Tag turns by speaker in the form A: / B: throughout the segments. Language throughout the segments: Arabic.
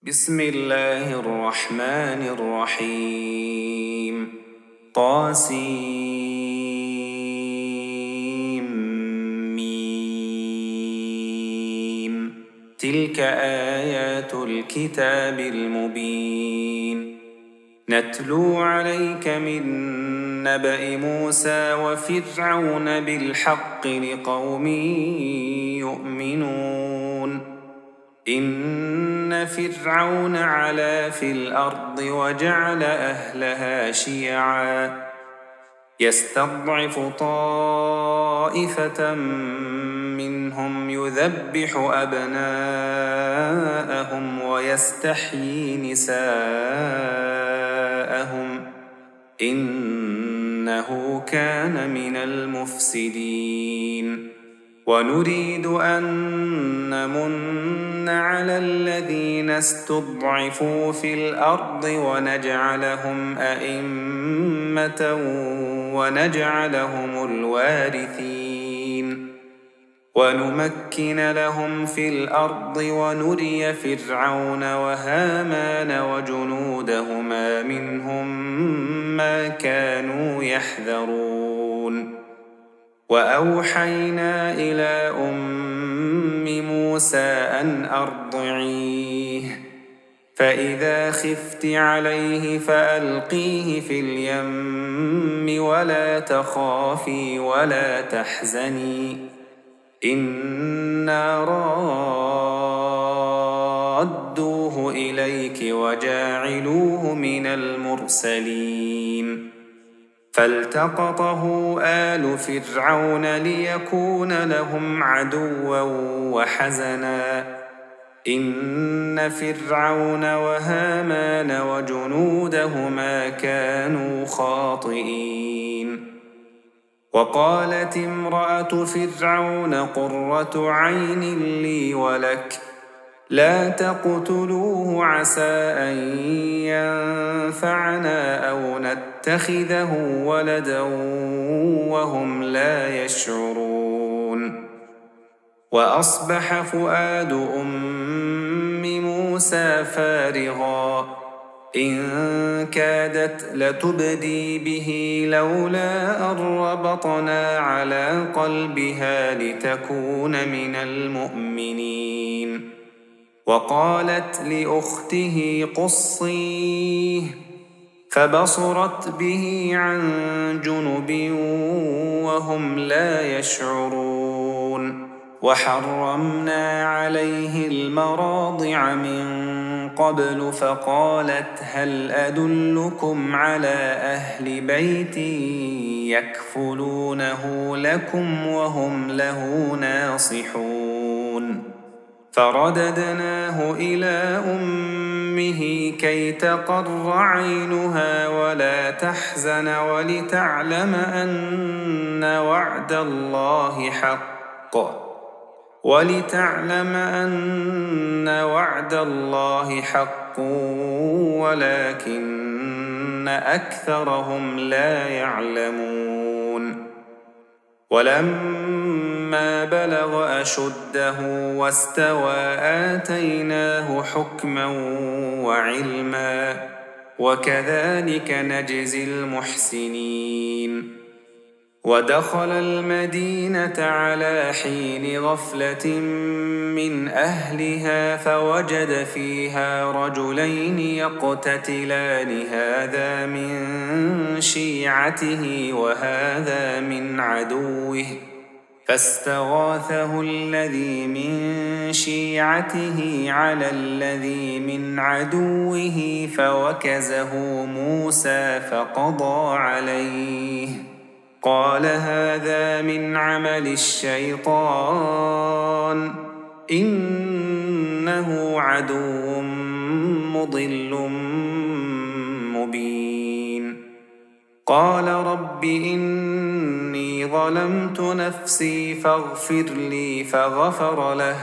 A: بسم الله الرحمن الرحيم طاسيم تلك آيات الكتاب المبين نتلو عليك من نبأ موسى وفرعون بالحق لقوم يؤمنون إن فرعون علا في الأرض وجعل أهلها شيعا يستضعف طائفة منهم يذبح أبناءهم ويستحيي نساءهم إنه كان من المفسدين ونريد أن نمن على الذين استضعفوا في الأرض ونجعلهم أئمة ونجعلهم الوارثين ونمكن لهم في الأرض ونري فرعون وهامان وجنودهما منهم ما كانوا يحذرون وأوحينا إلى أم موسى أن أرضعيه فإذا خفت عليه فألقيه في اليم ولا تخافي ولا تحزني إنا رادوه إليك وجاعلوه من المرسلين فالتقطه آل فرعون ليكون لهم عدوا وحزنا إن فرعون وهامان وجنودهما كانوا خاطئين وقالت امرأة فرعون قرة عين لي ولك لا تقتلوه عسى أن ينفعنا أو نتخذه ولدا وهم لا يشعرون وأصبح فؤاد أم موسى فارغا إن كادت لتبدي به لولا أن ربطنا على قلبها لتكون من المؤمنين وقالت لأخته قصيه فبصرت به عن جنب وهم لا يشعرون وحرمنا عليه المراضع من قبل فقالت هل أدلكم على أهل بيت يكفلونه لكم وهم له ناصحون فرددناه إلى أمه كي تقر عينها ولا تحزن ولتعلم أن وعد الله حق ولكن أكثرهم لا يعلمون ولما بلغ أشده واستوى آتيناه حكما وعلما وكذلك نجزي المحسنين ودخل المدينة على حين غفلة من أهلها فوجد فيها رجلين يقتتلان هذا من شيعته وهذا من عدوه فاستغاثه الذي من شيعته على الذي من عدوه فوكزه موسى فقضى عليه قال هذا من عمل الشيطان إنه عدو مضل مبين قال رب إني ظلمت نفسي فاغفر لي فغفر له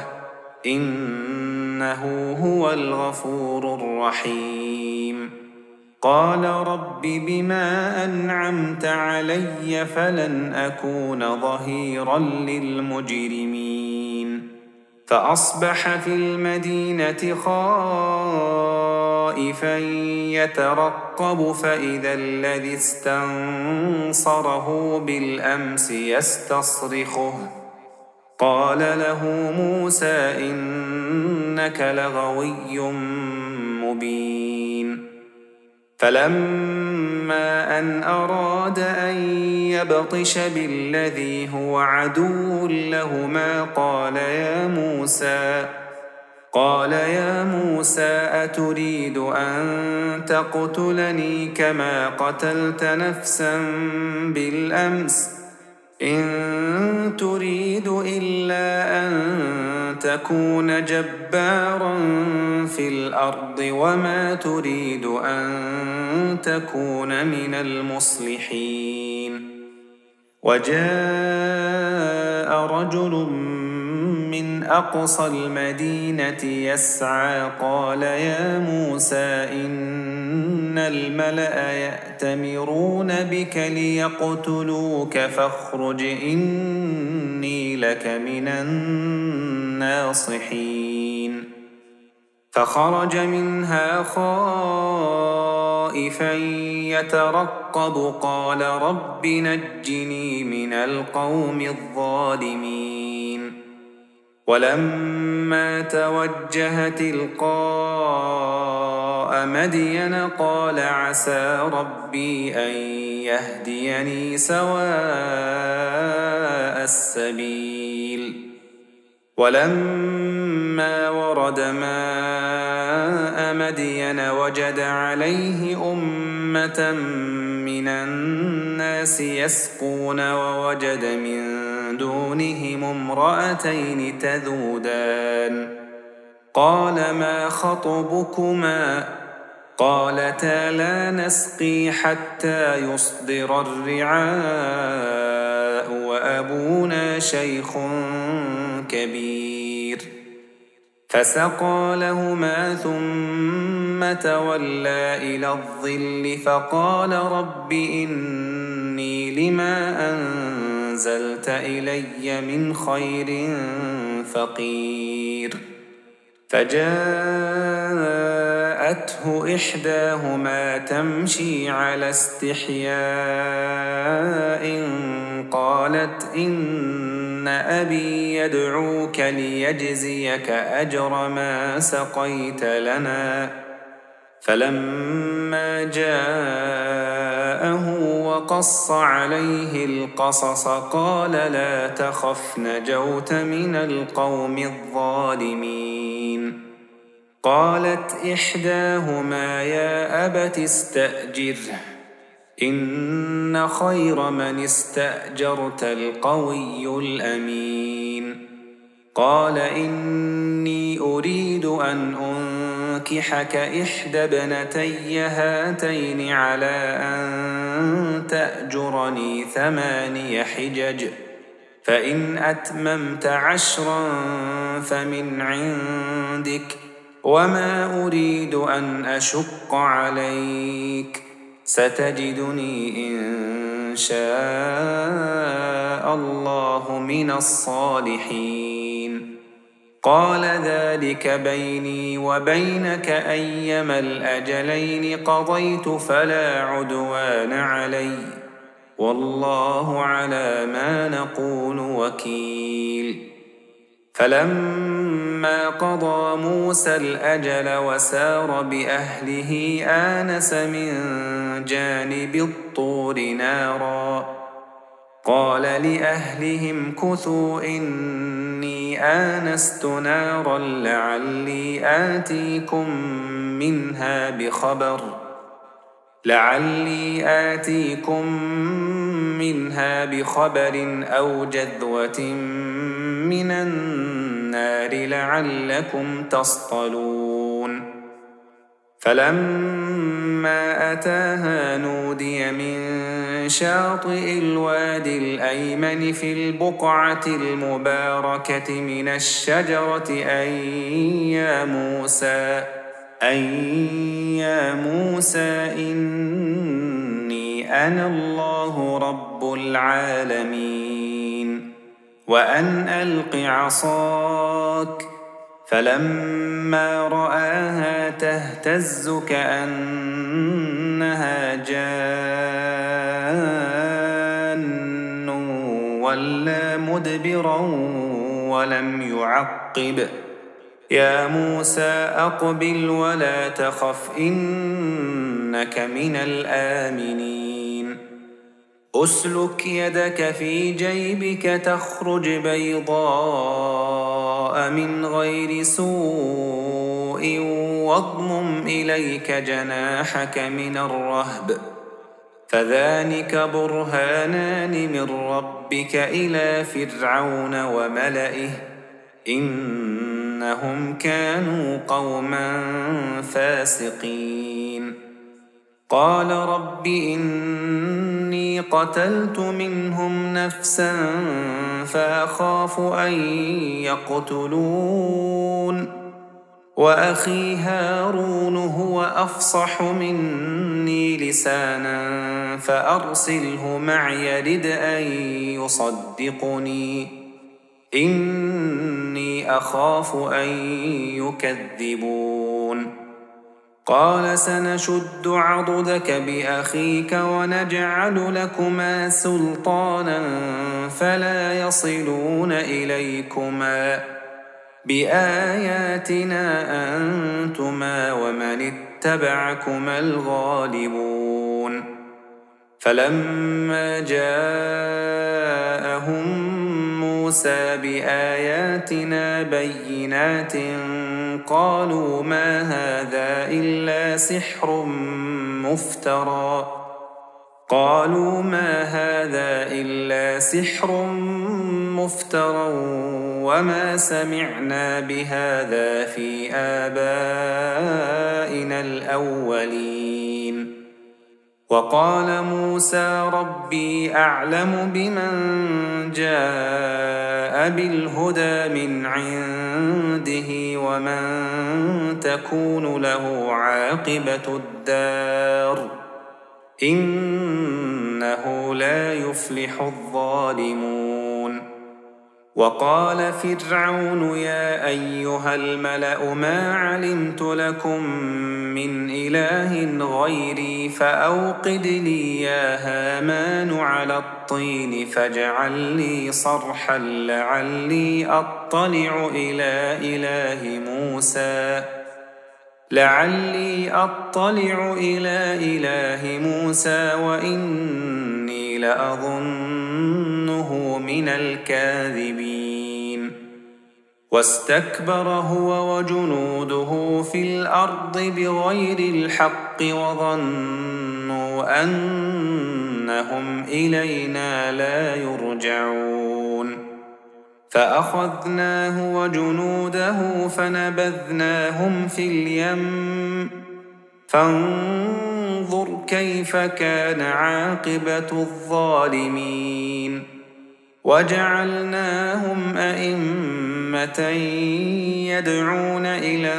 A: إنه هو الغفور الرحيم قال رب بما أنعمت علي فلن أكون ظهيرا للمجرمين فأصبح في المدينة خائفا خائفا يترقب فإذا الذي استنصره بالأمس يستصرخه قال له موسى إنك لغوي مبين فلما أن أراد أن يبطش بالذي هو عدو لهما قال يا موسى أتريد أن تقتلني كما قتلت نفسا بالأمس إن تريد إلا أن تكون جبارا في الأرض وما تريد أن تكون من المصلحين وجاء رجل من أقصى المدينة يسعى قال يا موسى إن الملأ يأتمرون بك ليقتلوك فاخرج إني لك من الناصحين فخرج منها خائفا يترقب قال رب نجني من القوم الظالمين ولما توجه تلقاء مدين قال عسى ربي أن يهديني سواء السبيل ولما ورد ماء مدين وجد عليه أمة من الناس يسقون ووجد من دونهم امرأتين تذودان قال ما خطبكما قالتا لا نسقي حتى يصدر الرعاء وأبونا شيخ كبير فسقى لهما ثم تولى إلى الظل فقال رب إني لما أنزلت إلي من خير فقير فجاءته إحداهما تمشي على استحياء قالت إن أبي يدعوك ليجزيك أجر ما سقيت لنا فلما جاءه وقص عليه القصص قال لا تخف نجوت من القوم الظالمين قالت إحداهما يا أبت استأجره إن خير من استأجرت القوي الأمين قال إني أريد أن أنكحك إحدى ابنتي هاتين على أن تأجرني 8 حجج فإن أتممت 10 فمن عندك وما أريد أن أشق عليك ستجدني إن شاء الله من الصالحين قال ذلك بيني وبينك أيما الأجلين قضيت فلا عدوان علي والله على ما نقول وكيل فلما قضى موسى الأجل وسار بأهله آنس من جانب الطور نارا قال لأهلهم كثوا إني آنست نارا لعلي آتيكم منها بخبر أو جذوة من النار لعلكم تصطلون فلما أتاها نودي من شاطئ الوادي الأيمن في البقعة المباركة من الشجرة أن يا موسى إني أنا الله رب العالمين وأن ألق عصاك فلما فلما رآها تهتز كأنها جان ولى مدبرا ولم يعقب يا موسى أقبل ولا تخف إنك من الآمنين أسلك يدك في جيبك تخرج بيضاء من غير سوء واضمم إليك جناحك من الرهب فذلك برهانان من ربك إلى فرعون وملئه إنهم كانوا قوما فاسقين قال رب إني قتلت منهم نفسا فأخاف أن يقتلون وأخي هارون هو أفصح مني لسانا فأرسله معي يرد أن يصدقني إني أخاف أن يكذبون قال سنشد عضدك بأخيك ونجعل لكما سلطانا فلا يصلون إليكما بآياتنا أنتما ومن اتبعكما الغالبون فلما جاءهم موسى بآياتنا بينات قالوا ما هذا إلا سحر مفترى وما سمعنا بهذا في آبائنا الأولين وقال موسى ربي أعلم بمن جاء بالهدى من عنده ومن تكون له عاقبة الدار إنه لا يفلح الظالمون وقال فرعون يا أيها الملأ ما علمت لكم من إله غيري فأوقد لي يا هامان على الطين فاجعل لي صرحا لعلي أطلع إلى إله موسى وإني لأظنه من الكاذبين واستكبر هو وجنوده في الأرض بغير الحق وظنوا أنهم إلينا لا يرجعون فأخذناه وجنوده فنبذناهم في اليم فانظر كيف كان عاقبة الظالمين وجعلناهم أئمة يدعون إلى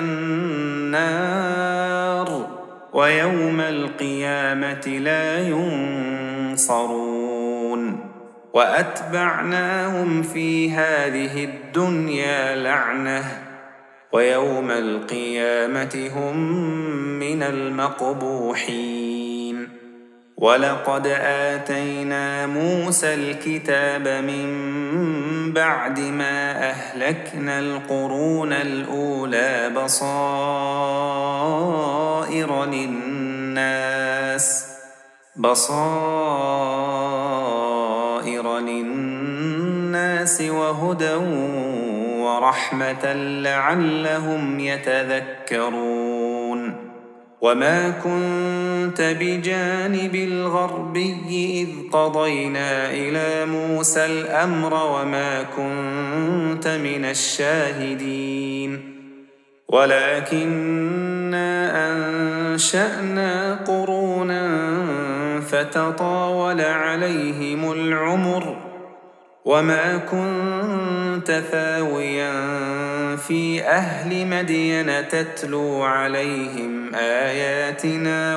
A: النار ويوم القيامة لا ينصرون وأتبعناهم في هذه الدنيا لعنة ويوم القيامة هم من المقبوحين ولقد آتينا موسى الكتاب من بعد ما أهلكنا القرون الأولى بصائر للناس وهدى ورحمة لعلهم يتذكرون وما كنت بجانب الغربي إذ قضينا إلى موسى الأمر وما كنت من الشاهدين ولكننا أنشأنا قرونا فتطاول عليهم العمر وما كنت ثاويا في أهل مدين تتلو عليهم آياتنا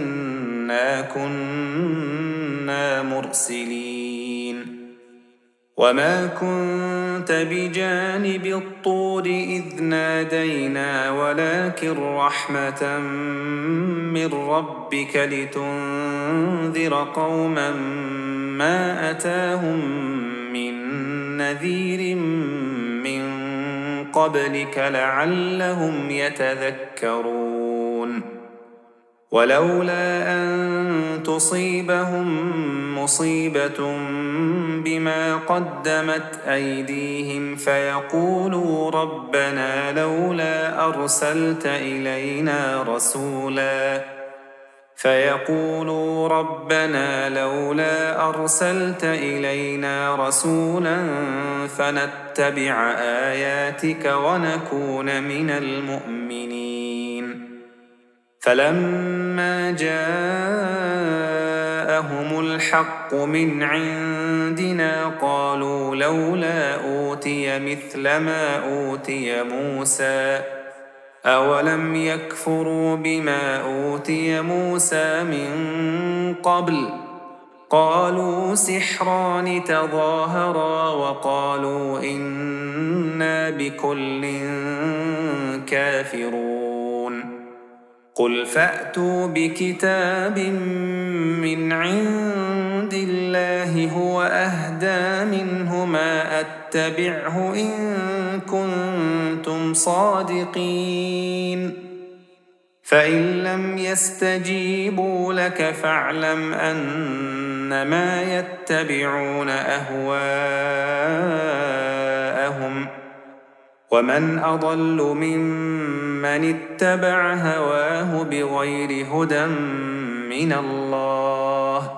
A: ولكننا كنا مرسلين وما كنت بجانب الطور إذ نادينا ولكن رحمة من ربك لتنذر قوما ما أتاهم من نذير من قبلك لعلهم يتذكرون ولولا أن تصيبهم مصيبة بما قدمت أيديهم فيقولوا ربنا لولا أرسلت إلينا رسولا فنتبع آياتك ونكون من المؤمنين فلما جاءهم الحق من عندنا قالوا لولا أوتي مثل ما أوتي موسى أولم يكفروا بما أوتي موسى من قبل قالوا سحران تظاهرا وقالوا إنا بكل كافرون قل فأتوا بكتاب من عند الله هو أهدى منهما أتبعه إن كنتم صادقين فإن لم يستجيبوا لك فاعلم أنما يتبعون أهواءهم ومن أضل ممن اتبع هواه بغير هدى من الله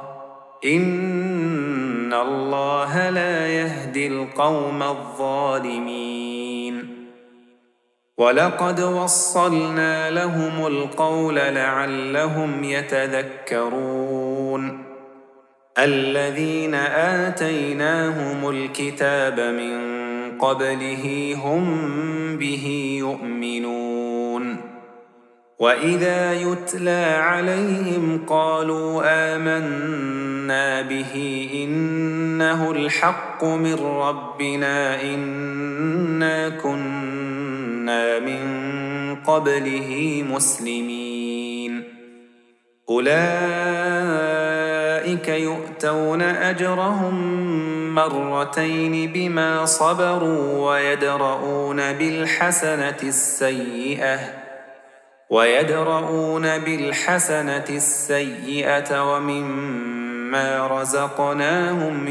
A: إن الله لا يهدي القوم الظالمين ولقد وصلنا لهم القول لعلهم يتذكرون الذين آتيناهم الكتاب من قبله هم به يؤمنون وإذا يتلى عليهم قالوا آمنا به إنه الحق من ربنا إنا كنا من قبله مسلمين أولئك يؤتون أجرهم مرتين بما صبروا ويدرؤون بالحسنة السيئة ومما رزقناهم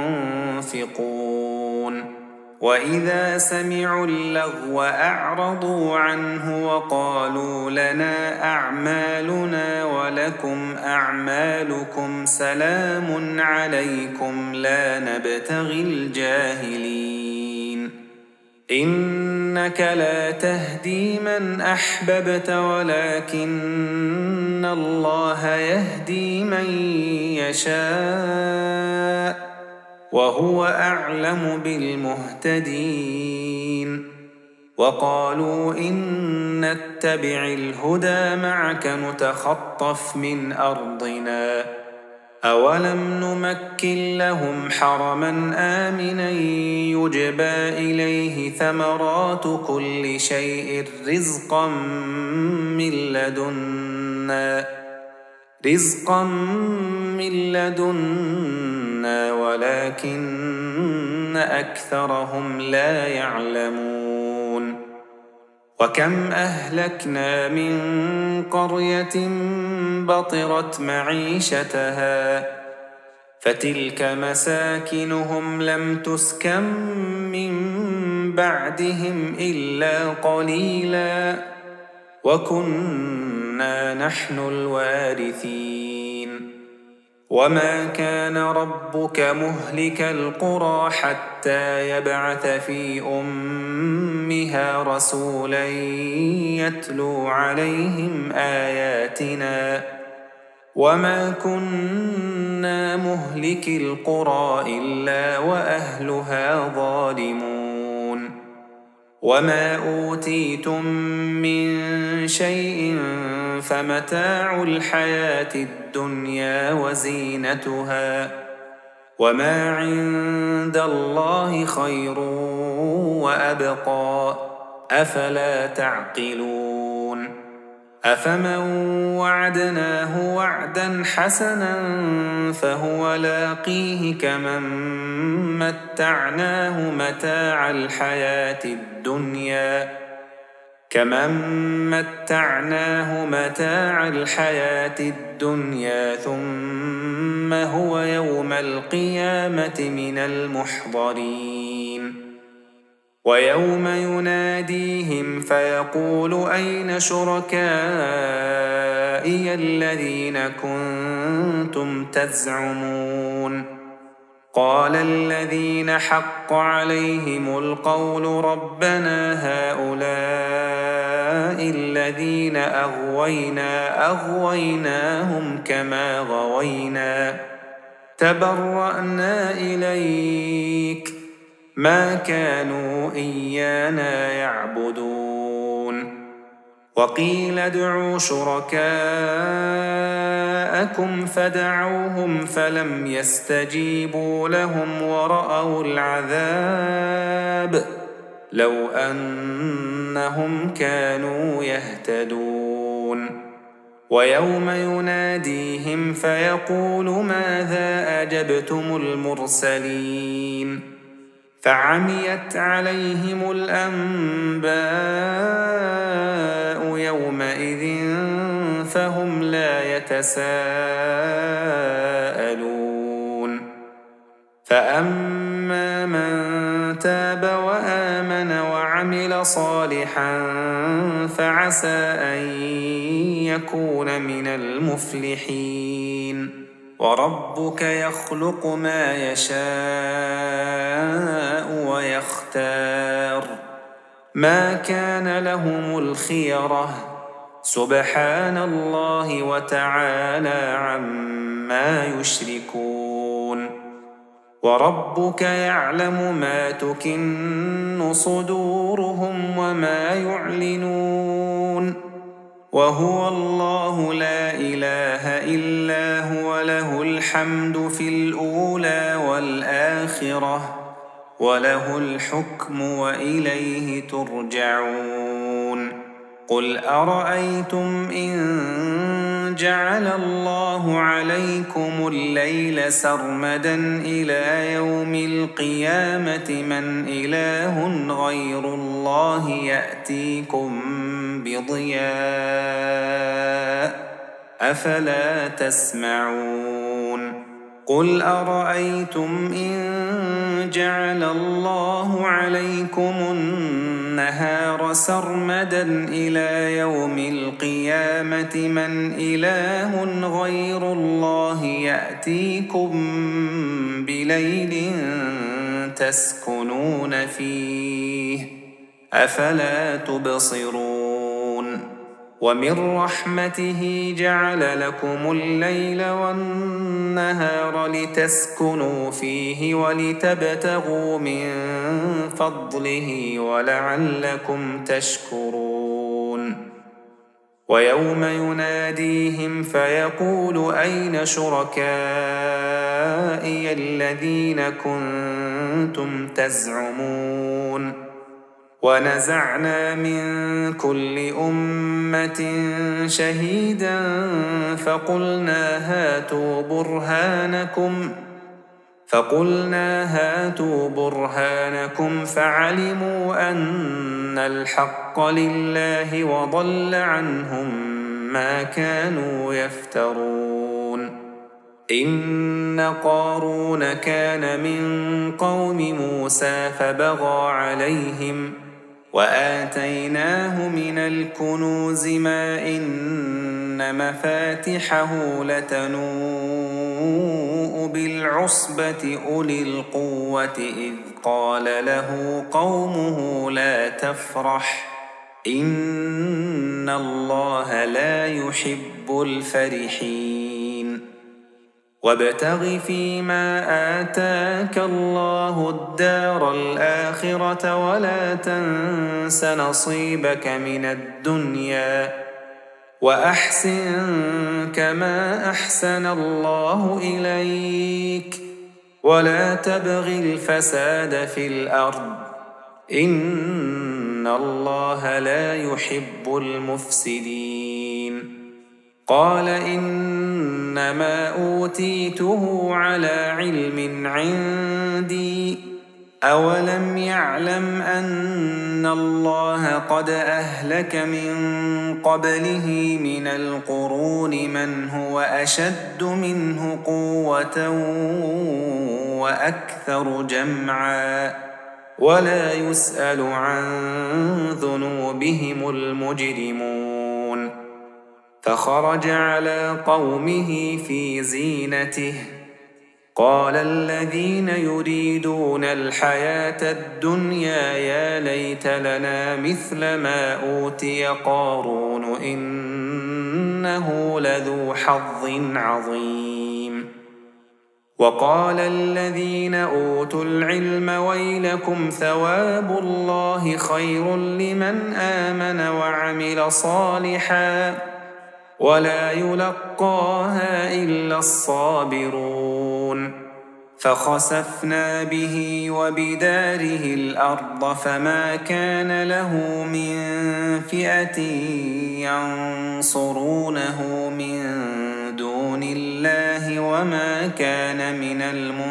A: ينفقون وإذا سمعوا اللغو أعرضوا عنه وقالوا لنا أعمالنا ولكم أعمالكم سلام عليكم لا نبتغي الجاهلين إنك لا تهدي من أحببت ولكن الله يهدي من يشاء وهو أعلم بالمهتدين وقالوا إن نتبع الهدى معك نتخطف من أرضنا أولم نمكن لهم حرما آمنا يجبى إليه ثمرات كل شيء رزقا من لدنا ولكن أكثرهم لا يعلمون وكم أهلكنا من قرية بطرت معيشتها فتلك مساكنهم لم تسكن من بعدهم إلا قليلا وكنا نحن الوارثين وما كان ربك مهلك القرى حتى يبعث في أمها رسولا يتلو عليهم آياتنا وما كنا مهلك القرى إلا وأهلها ظالمون وما أوتيتم من شيء فمتاع الحياة الدنيا وزينتها وما عند الله خير وأبقى أفلا تعقلون أفمن وعدناه وعدا حسنا فهو لاقيه كمن متعناه متاع الحياة الدنيا ثم هو يوم القيامة من المحضرين ويوم يناديهم فيقول أين شركائي الذين كنتم تزعمون قال الذين حق عليهم القول ربنا هؤلاء الذين أغويناهم كما غوينا تبرأنا إليك ما كانوا إيانا يعبدون وقيل ادعوا شركاءكم فدعوهم فلم يستجيبوا لهم ورأوا العذاب لو أنهم كانوا يهتدون ويوم يناديهم فيقول ماذا أجبتم المرسلين فعميت عليهم الأنباء يومئذ فهم لا يتساءلون فأما من تاب وآمن وعمل صالحا فعسى أن يكون من المفلحين وربك يخلق ما يشاء ويختار ما كان لهم الخيرة سبحان الله وتعالى عما يشركون وربك يعلم ما تكن صدورهم وما يعلنون وهو الله لا إله إلا هو له الحمد في الأولى والآخرة وله الحكم وإليه ترجعون قل أرأيتم إن جعل الله عليكم الليل سرمدا إلى يوم القيامة من إله غير الله يأتيكم بضياء أفلا تسمعون قل أرأيتم إن جعل الله عليكم النهار سرمدا إلى يوم القيامة من إله غير الله يأتيكم بليل تسكنون فيه أفلا تبصرون ومن رحمته جعل لكم الليل والنهار لتسكنوا فيه ولتبتغوا من فضله ولعلكم تشكرون ويوم يناديهم فيقول أين شركائي الذين كنتم تزعمون ونزعنا من كل أمة شهيدا فقلنا هاتوا برهانكم فعلموا أن الحق لله وضل عنهم ما كانوا يفترون إن قارون كان من قوم موسى فبغى عليهم وآتيناه من الكنوز ما إن مفاتحه لتنوء بالعصبة أولي القوة إذ قال له قومه لا تفرح إن الله لا يحب الفرحين وابتغ فيما آتاك الله الدار الآخرة ولا تنس نصيبك من الدنيا وأحسن كما أحسن الله إليك ولا تبغ الفساد في الأرض إن الله لا يحب المفسدين قال إنما أوتيته على علم عندي أولم يعلم أن الله قد أهلك من قبله من القرون من هو أشد منه قوة وأكثر جمعا ولا يسأل عن ذنوبهم المجرمون فخرج على قومه في زينته قال الذين يريدون الحياة الدنيا يا ليت لنا مثل ما أوتي قارون إنه لذو حظ عظيم وقال الذين أوتوا العلم ويلكم ثواب الله خير لمن آمن وعمل صالحا ولا يلقاها إلا الصابرون فخسفنا به وبداره الأرض فما كان له من فئة ينصرونه من دون الله وما كان من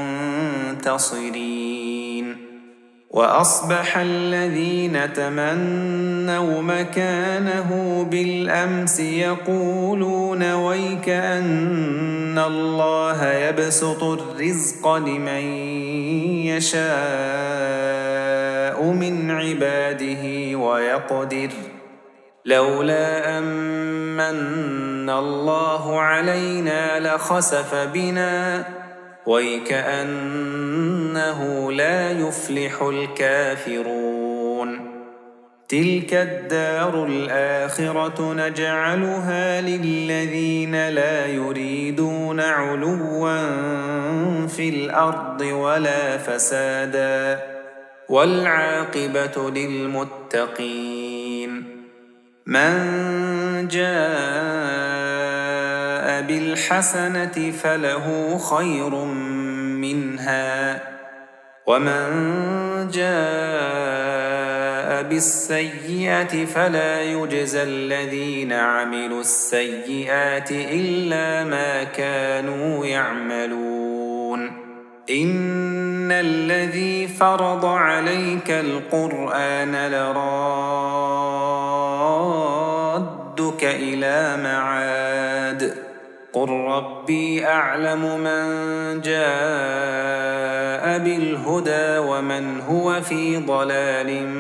A: المنتصرين وأصبح الذين تمنوا مكانه بالأمس يقولون ويك أن الله يبسط الرزق لمن يشاء من عباده ويقدر لولا أمن الله علينا لخسف بنا ويكأنه لا يفلح الكافرون تلك الدار الآخرة نجعلها للذين لا يريدون علوا في الأرض ولا فسادا والعاقبة للمتقين من جاء بالحسنة فله خير منها ومن جاء بالسيئة فلا يجزى الذين عملوا السيئات إلا ما كانوا يعملون إن الذي فرض عليك القرآن لرادك إلى معاد قل ربي أعلم من جاء بالهدى ومن هو في ضلال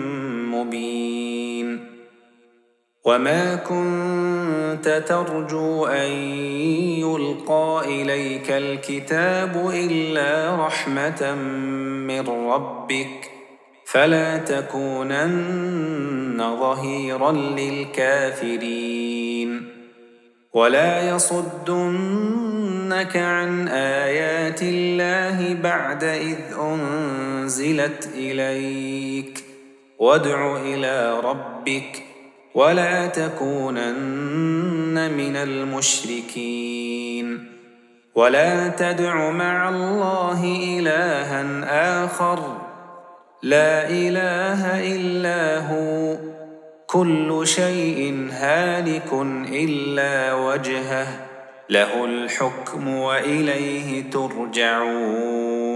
A: مبين وما كنت ترجو أن يلقى إليك الكتاب إلا رحمة من ربك فلا تكونن ظهيرا للكافرين ولا يصدنك عن آيات الله بعد إذ أنزلت إليك وادع إلى ربك ولا تكونن من المشركين ولا تدع مع الله إلها آخر لا إله إلا هو كل شيء هالك إلا وجهه له الحكم وإليه ترجعون